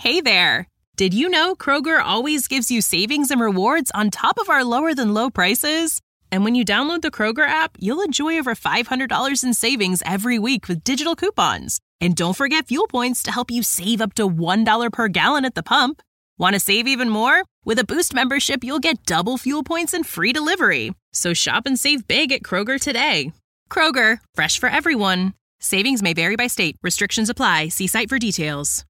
Hey there! Did you know Kroger always gives you savings and rewards on top of our lower-than-low prices? And when you download the Kroger app, you'll enjoy over $500 in savings every week with digital coupons. And don't forget fuel points to help you save up to $1 per gallon at the pump. Want to save even more? With a Boost membership, you'll get double fuel points and free delivery. So shop and save big at Kroger today. Kroger, fresh for everyone. Savings may vary by state. Restrictions apply. See site for details.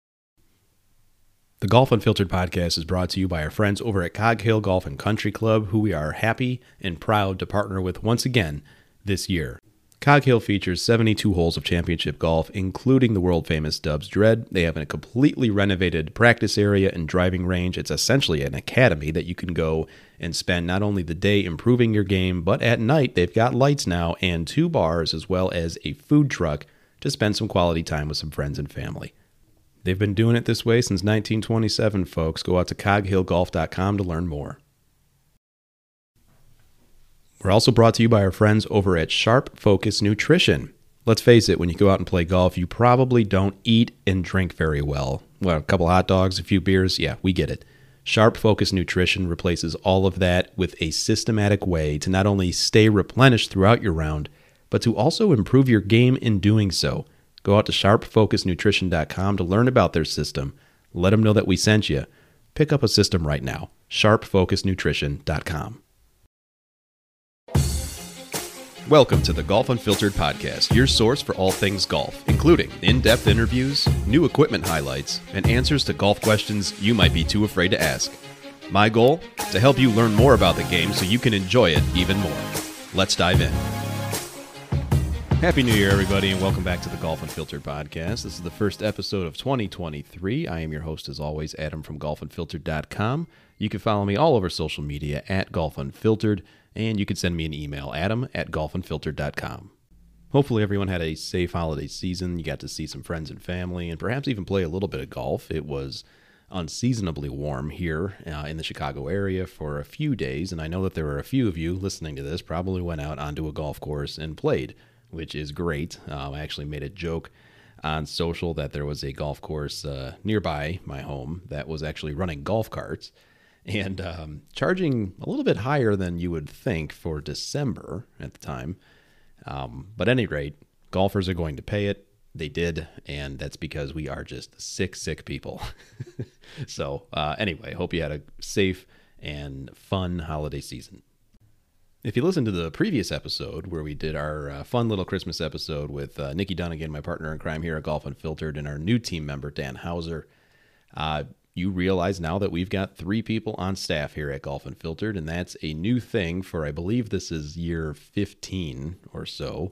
The Golf Unfiltered podcast is brought to you by our friends over at Cog Hill Golf and Country Club, who we are happy and proud to partner with once again this year. Cog Hill features 72 holes of championship golf, including the world-famous Dubs Dread. They have a completely renovated practice area and driving range. It's essentially an academy that you can go and spend not only the day improving your game, but at night they've got lights now and 2 bars as well as a food truck to spend some quality time with some friends and family. They've been doing it this way since 1927, folks. Go out to coghillgolf.com to learn more. We're also brought to you by our friends over at Sharp Focus Nutrition. Let's face it, when you go out and play golf, you probably don't eat and drink very well. Well, a couple hot dogs, a few beers, yeah, we get it. Sharp Focus Nutrition replaces all of that with a systematic way to not only stay replenished throughout your round, but to also improve your game in doing so. Go out to sharpfocusnutrition.com to learn about their system. Let them know that we sent you. Pick up a system right now. sharpfocusnutrition.com. Welcome to the Golf Unfiltered podcast, your source for all things golf, including in-depth interviews, new equipment highlights, and answers to golf questions you might be too afraid to ask. My goal? To help you learn more about the game so you can enjoy it even more. Let's dive in. Happy New Year, everybody, and welcome back to the Golf Unfiltered podcast. This is the first episode of 2023. I am your host, as always, Adam from golfunfiltered.com. You can follow me all over social media at Golf Unfiltered, and you can send me an email, adam@golfunfiltered.com. Hopefully everyone had a safe holiday season. You got to see some friends and family, and perhaps even play a little bit of golf. It was unseasonably warm here in the Chicago area for a few days, and I know that there were a few of you listening to this probably went out onto a golf course and played, which is great. I actually made a joke on social that there was a golf course nearby my home that was actually running golf carts and charging a little bit higher than you would think for December at the time. But at any rate, golfers are going to pay it. They did, and that's because we are just sick people. So anyway, hope you had a safe and fun holiday season. If you listened to the previous episode where we did our fun little Christmas episode with Nikki Dunnigan, my partner in crime here at Golf Unfiltered, and our new team member, Dan Hauser, you realize now that we've got 3 people on staff here at Golf Unfiltered, and that's a new thing for, I believe this is year 15 or so.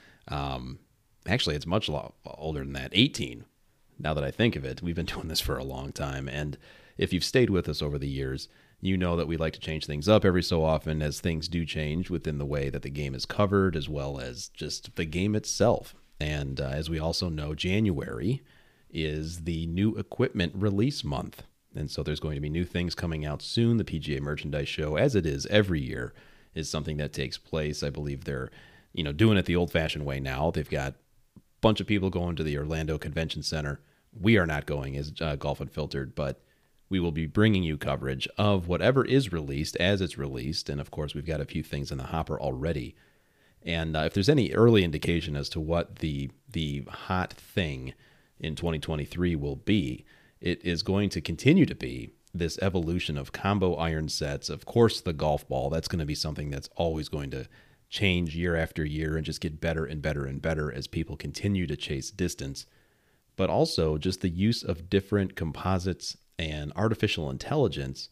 Actually, it's much older than that, 18, now that I think of it. We've been doing this for a long time, and if you've stayed with us over the years, you know that we like to change things up every so often as things do change within the way that the game is covered as well as just the game itself. And as we also know, January is the new equipment release month. And so there's going to be new things coming out soon. The PGA Merchandise Show, as it is every year, is something that takes place. I believe they're doing it the old-fashioned way now. They've got a bunch of people going to the Orlando Convention Center. We are not going as Golf Unfiltered, but we will be bringing you coverage of whatever is released as it's released. And of course, we've got a few things in the hopper already. And if there's any early indication as to what the hot thing in 2023 will be, it is going to continue to be this evolution of combo iron sets. Of course, the golf ball, that's going to be something that's always going to change year after year and just get better and better and better as people continue to chase distance. But also just the use of different composites and artificial intelligence,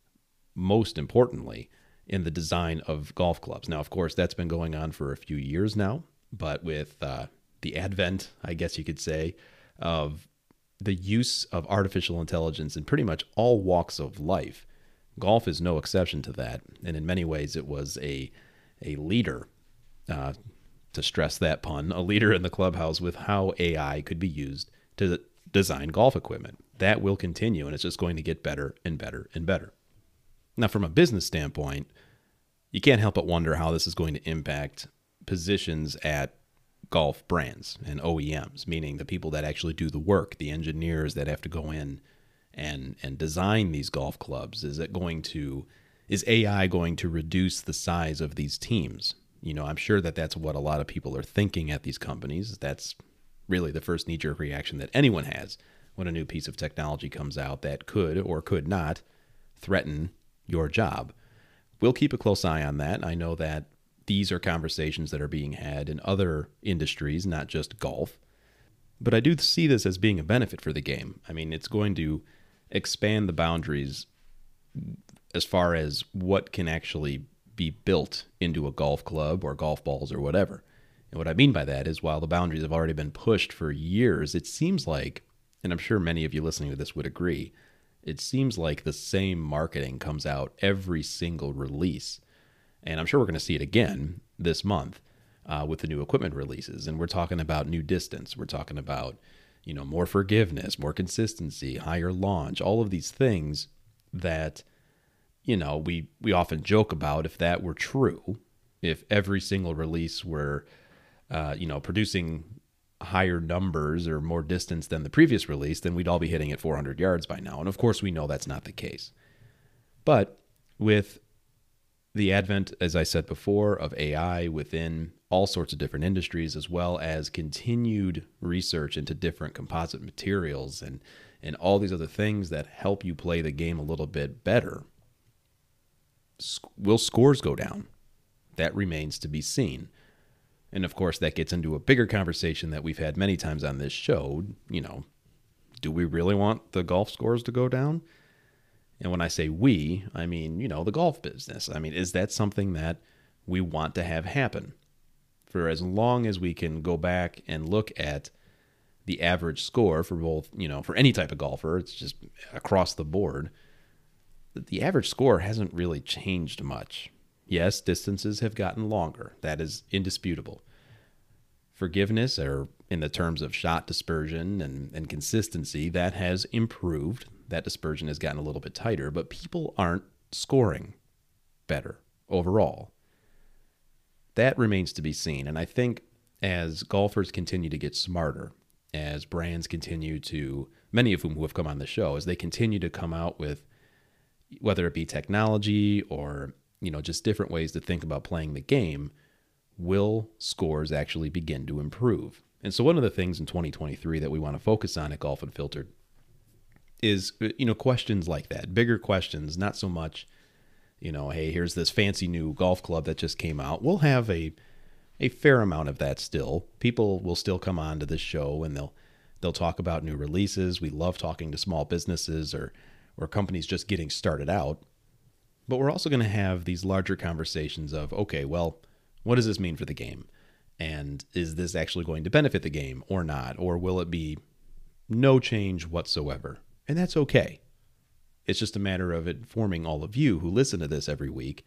most importantly, in the design of golf clubs. Now, of course, that's been going on for a few years now, but with the advent, I guess you could say, of the use of artificial intelligence in pretty much all walks of life, golf is no exception to that. And in many ways, it was a leader, to stress that pun, a leader in the clubhouse with how AI could be used to design golf equipment. That will continue, and it's just going to get better and better and better. Now, from a business standpoint, you can't help but wonder how this is going to impact positions at golf brands and OEMs, meaning the people that actually do the work, the engineers that have to go in and design these golf clubs? Is AI going to reduce the size of these teams? I'm sure that's what a lot of people are thinking at these companies. That's really the first knee-jerk reaction that anyone has when a new piece of technology comes out that could or could not threaten your job. We'll keep a close eye on that. I know that these are conversations that are being had in other industries, not just golf. But I do see this as being a benefit for the game. I mean, it's going to expand the boundaries as far as what can actually be built into a golf club or golf balls or whatever. And what I mean by that is, while the boundaries have already been pushed for years, it seems like, and I'm sure many of you listening to this would agree, it seems like the same marketing comes out every single release. And I'm sure we're going to see it again this month with the new equipment releases. And we're talking about new distance. We're talking about, more forgiveness, more consistency, higher launch, all of these things that, we often joke about. If that were true, if every single release were, producing higher numbers or more distance than the previous release, then we'd all be hitting at 400 yards by now. And of course, we know that's not the case. But with the advent, as I said before, of AI within all sorts of different industries, as well as continued research into different composite materials and all these other things that help you play the game a little bit better, will scores go down? That remains to be seen. And of course, that gets into a bigger conversation that we've had many times on this show. Do we really want the golf scores to go down? And when I say we, I mean, the golf business. I mean, is that something that we want to have happen? For as long as we can go back and look at the average score for both, for any type of golfer, it's just across the board, the average score hasn't really changed much. Yes, distances have gotten longer. That is indisputable. Forgiveness, or in the terms of shot dispersion and consistency, that has improved. That dispersion has gotten a little bit tighter, but people aren't scoring better overall. That remains to be seen. And I think as golfers continue to get smarter, as brands continue to, many of whom who have come on the show, as they continue to come out with, whether it be technology or just different ways to think about playing the game, will scores actually begin to improve? And so one of the things in 2023 that we want to focus on at Golf Unfiltered is, questions like that, bigger questions, not so much, hey, here's this fancy new golf club that just came out. We'll have a fair amount of that still. People will still come on to this show and they'll talk about new releases. We love talking to small businesses or companies just getting started out. But we're also going to have these larger conversations of, okay, well, what does this mean for the game? And is this actually going to benefit the game or not? Or will it be no change whatsoever? And that's okay. It's just a matter of informing all of you who listen to this every week.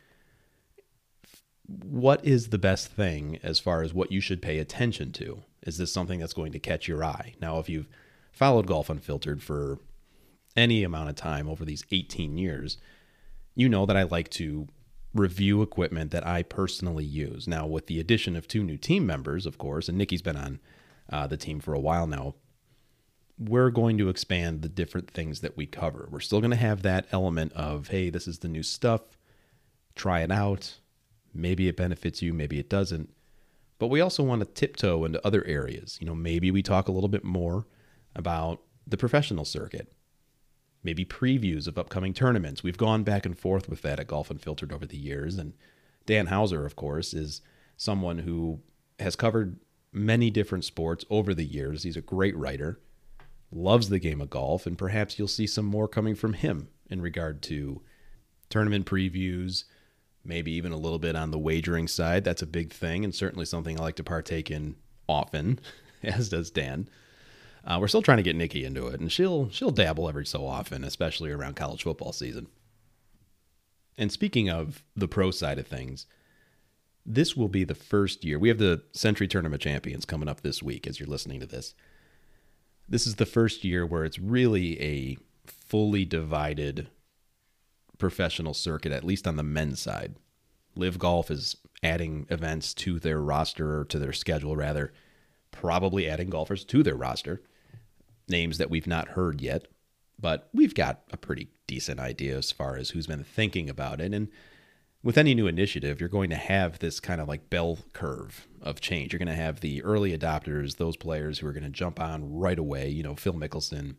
What is the best thing as far as what you should pay attention to? Is this something that's going to catch your eye? Now, if you've followed Golf Unfiltered for any amount of time over these 18 years, you know that I like to review equipment that I personally use. Now, with the addition of 2 new team members, of course, and Nikki's been on the team for a while now, we're going to expand the different things that we cover. We're still going to have that element of, hey, this is the new stuff, try it out. Maybe it benefits you, maybe it doesn't. But we also want to tiptoe into other areas. Maybe we talk a little bit more about the professional circuit. Maybe previews of upcoming tournaments. We've gone back and forth with that at Golf Unfiltered over the years. And Dan Hauser, of course, is someone who has covered many different sports over the years. He's a great writer, loves the game of golf, and perhaps you'll see some more coming from him in regard to tournament previews, maybe even a little bit on the wagering side. That's a big thing and certainly something I like to partake in often, as does Dan. We're still trying to get Nikki into it, and she'll dabble every so often, especially around college football season. And speaking of the pro side of things, this will be the first year. We have the Century Tournament Champions coming up this week as you're listening to this. This is the first year where it's really a fully divided professional circuit, at least on the men's side. Live Golf is adding events to their roster, or to their schedule rather, probably adding golfers to their roster, names that we've not heard yet, but we've got a pretty decent idea as far as who's been thinking about it. And with any new initiative, you're going to have this kind of like bell curve of change. You're going to have the early adopters, those players who are going to jump on right away, Phil Mickelson,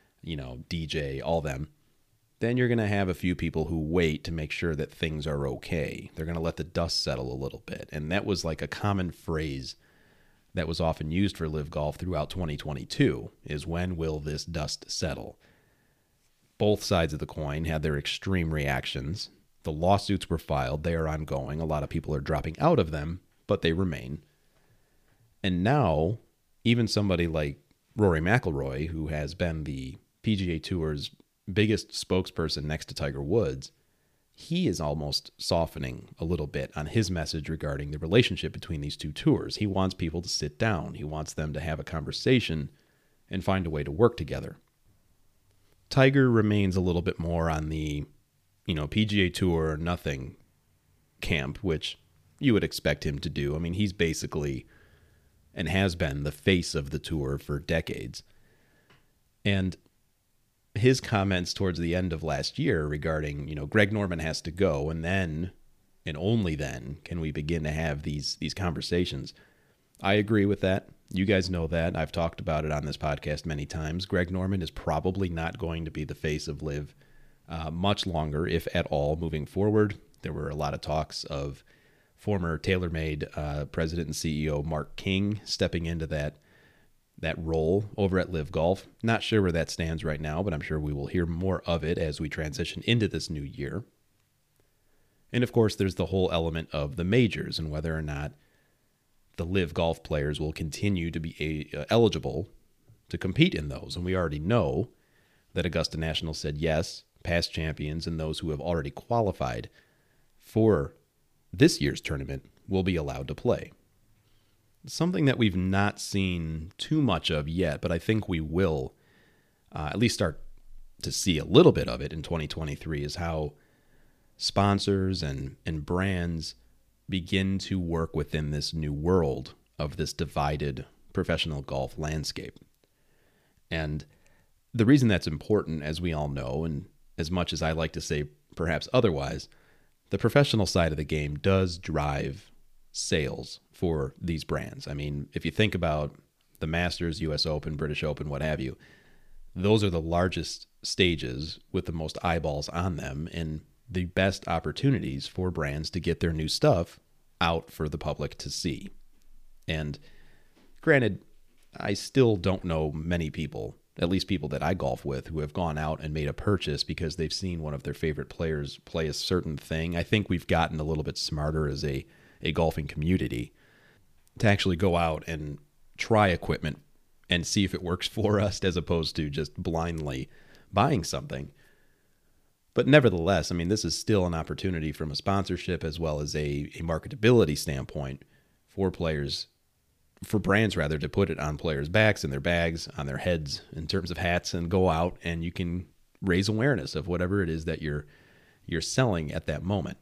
DJ, all them. Then you're going to have a few people who wait to make sure that things are okay. They're going to let the dust settle a little bit. And that was like a common phrase that was often used for LIV Golf throughout 2022, is when will this dust settle? Both sides of the coin had their extreme reactions. The lawsuits were filed. They are ongoing. A lot of people are dropping out of them, but they remain. And now, even somebody like Rory McIlroy, who has been the PGA Tour's biggest spokesperson next to Tiger Woods, he is almost softening a little bit on his message regarding the relationship between these two tours. He wants people to sit down. He wants them to have a conversation and find a way to work together. Tiger remains a little bit more on the, PGA Tour or nothing camp, which you would expect him to do. I mean, he's basically and has been the face of the tour for decades. And his comments towards the end of last year regarding, Greg Norman has to go, and then, and only then, can we begin to have these conversations. I agree with that. You guys know that. I've talked about it on this podcast many times. Greg Norman is probably not going to be the face of LIV much longer, if at all, moving forward. There were a lot of talks of former TaylorMade president and CEO Mark King stepping into that role over at LIV Golf. Not sure where that stands right now, but I'm sure we will hear more of it as we transition into this new year. And of course, there's the whole element of the majors and whether or not the LIV Golf players will continue to be eligible to compete in those. And we already know that Augusta National said yes, past champions and those who have already qualified for this year's tournament will be allowed to play. Something that we've not seen too much of yet, but I think we will at least start to see a little bit of it in 2023, is how sponsors and brands begin to work within this new world of this divided professional golf landscape. And the reason that's important, as we all know, and as much as I like to say perhaps otherwise, the professional side of the game does drive sales for these brands. I mean, if you think about the Masters, US Open, British Open, what have you, those are the largest stages with the most eyeballs on them and the best opportunities for brands to get their new stuff out for the public to see. And granted, I still don't know many people, at least people that I golf with, who have gone out and made a purchase because they've seen one of their favorite players play a certain thing. I think we've gotten a little bit smarter as a golfing community to actually go out and try equipment and see if it works for us, as opposed to just blindly buying something. But nevertheless, I mean, this is still an opportunity from a sponsorship as well as a marketability standpoint for players, for brands rather, to put it on players' backs and their bags, on their heads in terms of hats, and go out and you can raise awareness of whatever it is that you're selling at that moment.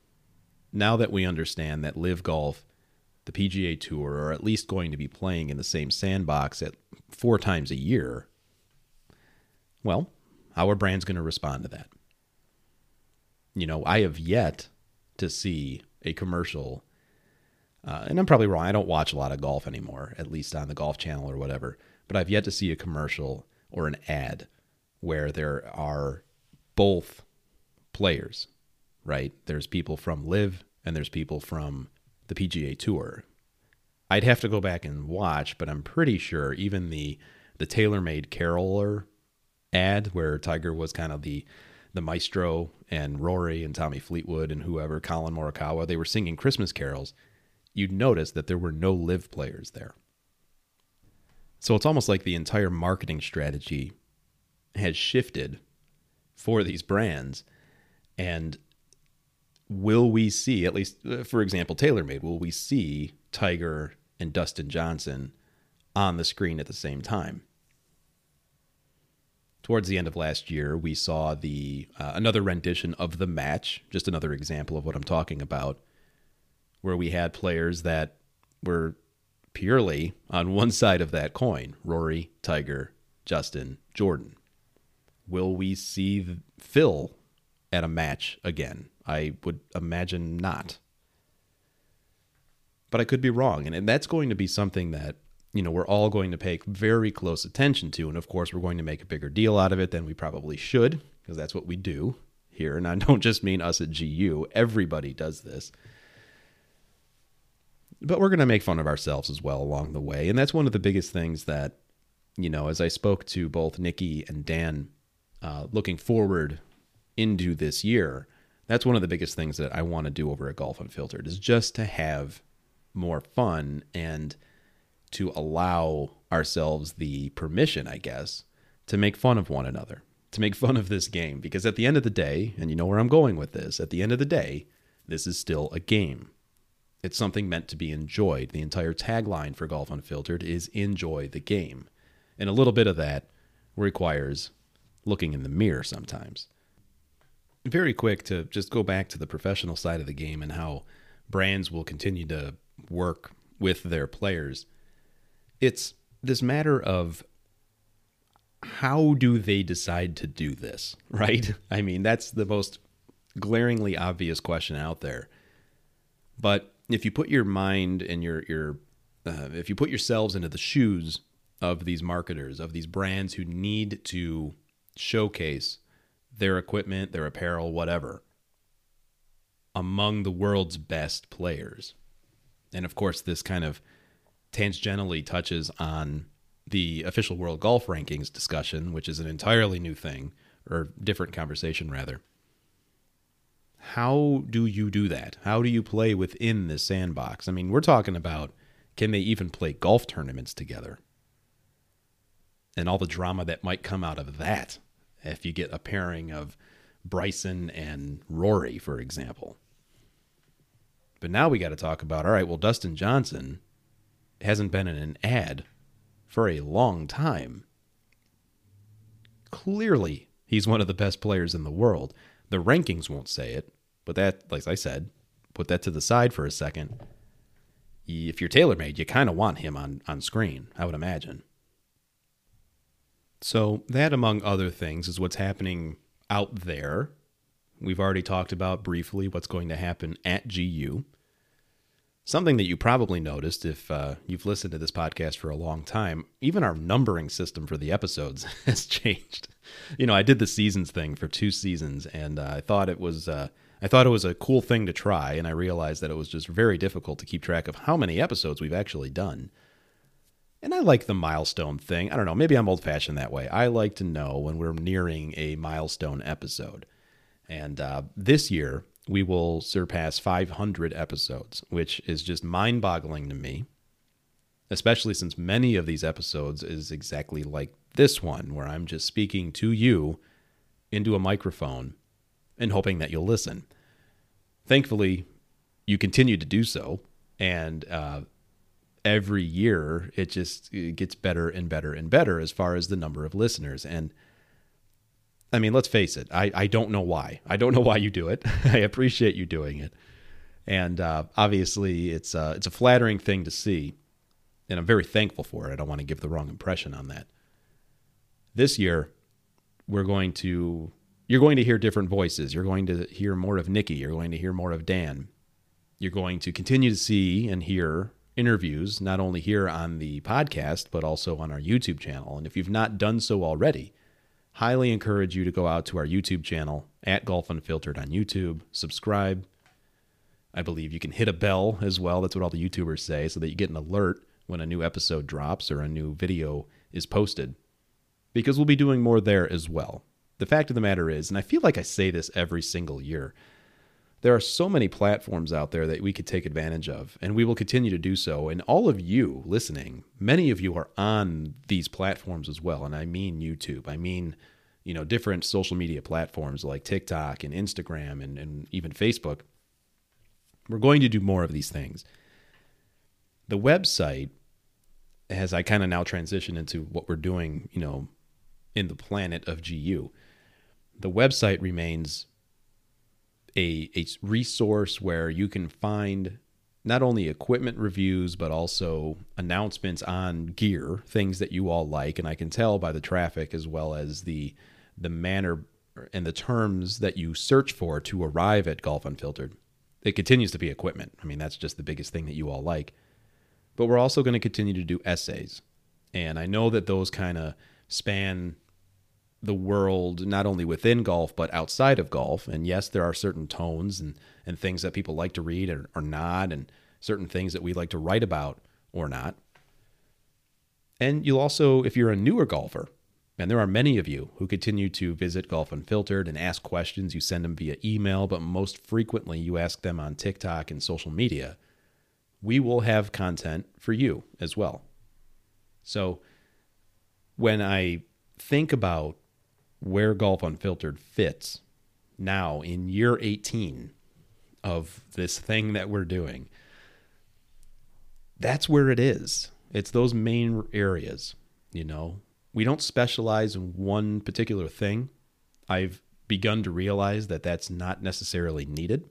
Now that we understand that LIV Golf, the PGA Tour, are at least going to be playing in the same sandbox at 4 times a year, well, how are brands going to respond to that? I have yet to see a commercial, and I'm probably wrong, I don't watch a lot of golf anymore, at least on the Golf Channel or whatever, but I've yet to see a commercial or an ad where there are both players, right? There's people from LIV and there's people from the PGA Tour. I'd have to go back and watch, but I'm pretty sure even the TaylorMade caroler ad where Tiger was kind of the maestro and Rory and Tommy Fleetwood and whoever, Colin Morikawa, they were singing Christmas carols. You'd notice that there were no LIV players there. So it's almost like the entire marketing strategy has shifted for these brands. And will we see, at least, for example, TaylorMade, will we see Tiger and Dustin Johnson on the screen at the same time? Towards the end of last year, we saw another rendition of The Match, just another example of what I'm talking about, where we had players that were purely on one side of that coin, Rory, Tiger, Justin, Jordan. Will we see Phil at a match again? I would imagine not. But I could be wrong. And that's going to be something that, we're all going to pay very close attention to. And of course, we're going to make a bigger deal out of it than we probably should, because that's what we do here. And I don't just mean us at GU. Everybody does this. But we're going to make fun of ourselves as well along the way. And that's one of the biggest things that, as I spoke to both Nikki and Dan, looking forward into this year, that's one of the biggest things that I want to do over at Golf Unfiltered, is just to have more fun and to allow ourselves the permission, I guess, to make fun of one another, to make fun of this game. Because at the end of the day, and you know where I'm going with this, at the end of the day, this is still a game. It's something meant to be enjoyed. The entire tagline for Golf Unfiltered is enjoy the game. And a little bit of that requires looking in the mirror sometimes. Very quick to just go back to the professional side of the game and how brands will continue to work with their players. It's this matter of how do they decide to do this, right? I mean, that's the most glaringly obvious question out there. But if you put your mind and if you put yourselves into the shoes of these marketers, of these brands who need to showcase their equipment, their apparel, whatever, among the world's best players. And of course, this kind of tangentially touches on the official World Golf Rankings discussion, which is an entirely new thing, or different conversation rather. How do you do that? How do you play within this sandbox? I mean, we're talking about, can they even play golf tournaments together? And all the drama that might come out of that if you get a pairing of Bryson and Rory, for example. But now we got to talk about, all right, well, Dustin Johnson hasn't been in an ad for a long time. Clearly, he's one of the best players in the world. The rankings won't say it, but that, like I said, put that to the side for a second. If you're TaylorMade, you kind of want him on screen, I would imagine. So that, among other things, is what's happening out there. We've already talked about briefly what's going to happen at GU. Something that you probably noticed if you've listened to this podcast for a long time, even our numbering system for the episodes has changed. I did the seasons thing for 2 seasons, and I thought it was a cool thing to try, and I realized that it was just very difficult to keep track of how many episodes we've actually done. And I like the milestone thing. I don't know, maybe I'm old-fashioned that way. I like to know when we're nearing a milestone episode. And this year, we will surpass 500 episodes, which is just mind-boggling to me, especially since many of these episodes is exactly like this one, where I'm just speaking to you into a microphone and hoping that you'll listen. Thankfully, you continue to do so, and every year it gets better and better and better as far as the number of listeners. And I mean, let's face it, I don't know why. I don't know why you do it. I appreciate you doing it. And obviously, it's a flattering thing to see, and I'm very thankful for it. I don't want to give the wrong impression on that. This year, you're going to hear different voices. You're going to hear more of Nikki. You're going to hear more of Dan. You're going to continue to see and hear interviews, not only here on the podcast, but also on our YouTube channel. And if you've not done so already, highly encourage you to go out to our YouTube channel at Golf Unfiltered on YouTube, subscribe. I believe you can hit a bell as well. That's what all the YouTubers say, so that you get an alert when a new episode drops or a new video is posted, because we'll be doing more there as well. The fact of the matter is, and I feel like I say this every single year, there are so many platforms out there that we could take advantage of, and we will continue to do so. And all of you listening, many of you are on these platforms as well. And I mean YouTube. I mean, different social media platforms like TikTok and Instagram and even Facebook. We're going to do more of these things. The website, as I kind of now transition into what we're doing, in the planet of GU, the website remains a resource where you can find not only equipment reviews, but also announcements on gear, things that you all like. And I can tell by the traffic as well as the manner and the terms that you search for to arrive at Golf Unfiltered. It continues to be equipment. I mean, that's just the biggest thing that you all like. But we're also going to continue to do essays. And I know that those kind of span the world, not only within golf, but outside of golf. And yes, there are certain tones and things that people like to read or not, and certain things that we like to write about or not. And you'll also, if you're a newer golfer, and there are many of you who continue to visit Golf Unfiltered and ask questions, you send them via email, but most frequently you ask them on TikTok and social media, we will have content for you as well. So when I think about where Golf Unfiltered fits now in year 18 of this thing that we're doing, that's where it is. It's those main areas, you know. We don't specialize in one particular thing. I've begun to realize that that's not necessarily needed.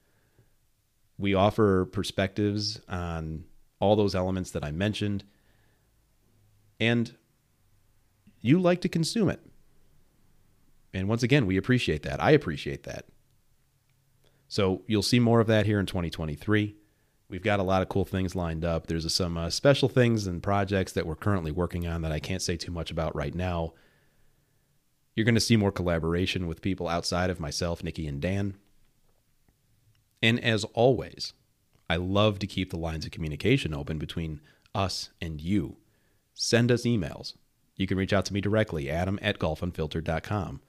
We offer perspectives on all those elements that I mentioned, and you like to consume it. And once again, we appreciate that. I appreciate that. So you'll see more of that here in 2023. We've got a lot of cool things lined up. There's some special things and projects that we're currently working on that I can't say too much about right now. You're going to see more collaboration with people outside of myself, Nikki, and Dan. And as always, I love to keep the lines of communication open between us and you. Send us emails. You can reach out to me directly, adam@golfunfiltered.com.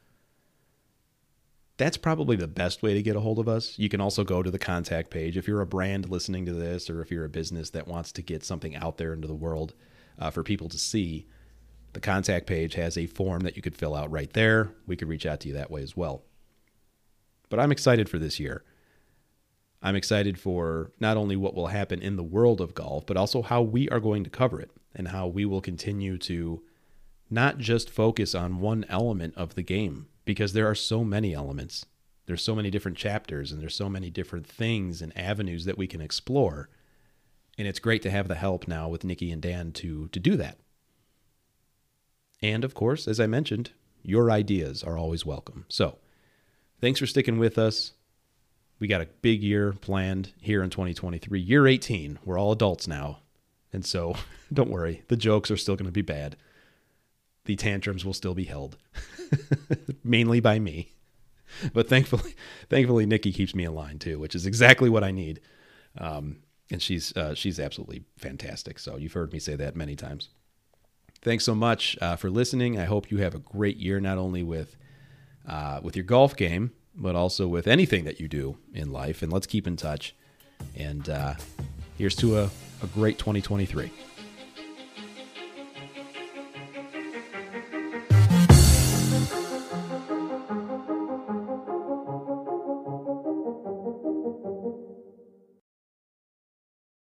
That's probably the best way to get a hold of us. You can also go to the contact page. If you're a brand listening to this, or if you're a business that wants to get something out there into the world for people to see, the contact page has a form that you could fill out right there. We could reach out to you that way as well. But I'm excited for this year. I'm excited for not only what will happen in the world of golf, but also how we are going to cover it and how we will continue to not just focus on one element of the game, because there are so many elements. There's so many different chapters, and there's so many different things and avenues that we can explore. And it's great to have the help now with Nikki and Dan to do that. And of course, as I mentioned, your ideas are always welcome. So thanks for sticking with us. We got a big year planned here in 2023. Year 18. We're all adults now. And so don't worry. The jokes are still going to be bad. The tantrums will still be held, mainly by me. But thankfully, Nikki keeps me in line too, which is exactly what I need. And she's absolutely fantastic. So you've heard me say that many times. Thanks so much for listening. I hope you have a great year, not only with your golf game, but also with anything that you do in life. And let's keep in touch. And here's to a great 2023.